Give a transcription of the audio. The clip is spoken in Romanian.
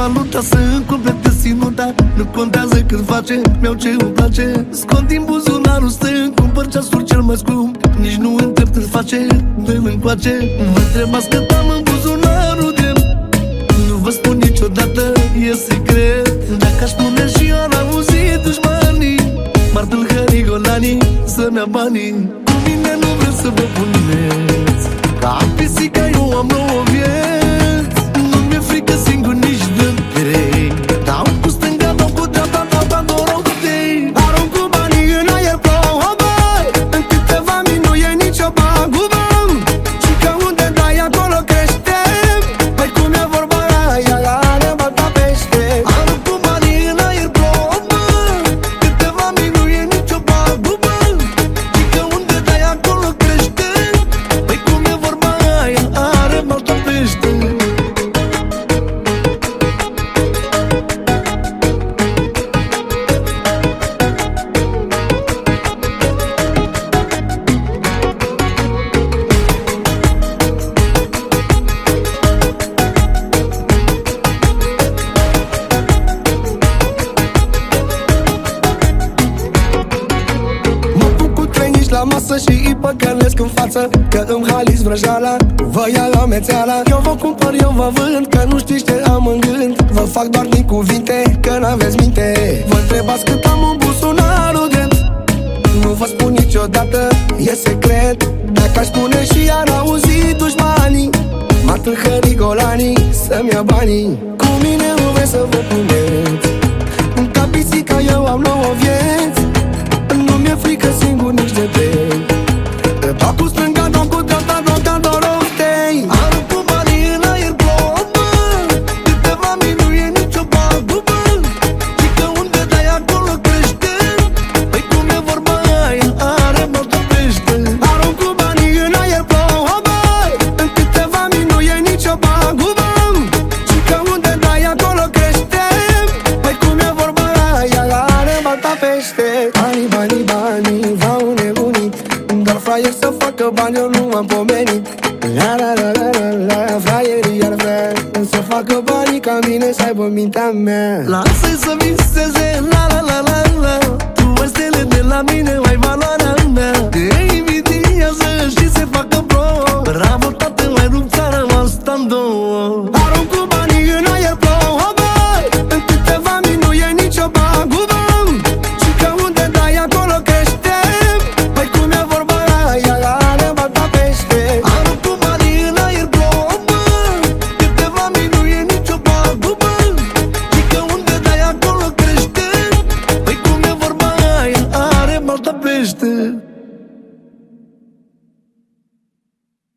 valuta să îmi complete sinuta. Nu contează cât face, mi-au ce îmi place. Scot din buzunarul strâng, cumpăr ceasul cel mai scump. Nici nu întreb cât face, dă-l încoace. Mă întrebați cât am în buzunarul de. Nu vă spun niciodată, e secret. Dacă aș spune și ar auzi dușmanii, m-ar tâlhări golanii să-mi ia banii. Cu mine nu vreau să vă puneți, ca pisica eu am 9 vieți. Nu mi-e frică singur nici de trei. Dau cu stânga, dau cu dreapta, dau dorotei. Arunc cu banii în aer, plouă, băi. În câteva mii nu e nicio pagubă. Și că unde dai acolo crește. Păi cum e vorba aia, are balta pește. Arunc cu banii în aer, plouă, băi. Câteva mii nu e nicio pagubă. Și că unde dai acolo crește. Păi cum e vorba aia, are balta pește. Mă pun cu trei nici la masă și îi păcălesc în față, că îmi halis vrăjeala, vă ia la mețeala. Eu vă cumpăr, eu vă vând, că nu știți ce am în gând. Vă fac doar din cuvinte, că n-aveți minte. Vă întrebați cât am în buzunarul de. Nu vă spun niciodată, e secret. Dacă aș spune și ar auzi dușmanii, m-ar tâlhări golanii să-mi ia banii. Cu mine nu vreți să vă puneți, ca pisica eu am 9 vieți. Nu mi-e frică singur nici de trei. Dau cu stânga, dau cu dreapta, dau dorotei. Arunc cu banii în aer, plouă, băi. Câteva mii nu e nicio pagubă. Și că unde dai acolo crește. Păi cum e vorba aia, are balta pește. Arunc cu banii în aer, plouă, băi. În câteva mii nu e nicio pagubă. Și că unde dai acolo crește. Păi cum e vorba aia, are balta pește. Banii, banii, banii, v-au nebunit. Doar fraier să facă bani, eu nu am pomenit. La la la la la la, fraierii ar vrea să facă banii ca mine, să aibă mintea mea. Lasă-i să viseze, la la la la la. Tu ai stele de la mine, ai valoarea mea. Te invidiază și se facă pro. Bravo, tată, ai rupt țara, asta în două. Arunc cu banii în aer, plouă, băi. În câteva mii nu e nicio pagubă. Și că unde dai acolo crește. Păi cum e vorba aia, are balta pește. Arunc cu banii în aer, plouă, băi. Câteva mii nu e nicio pagubă. Și că unde dai acolo crește. Păi cum e vorba aia, are balta pește.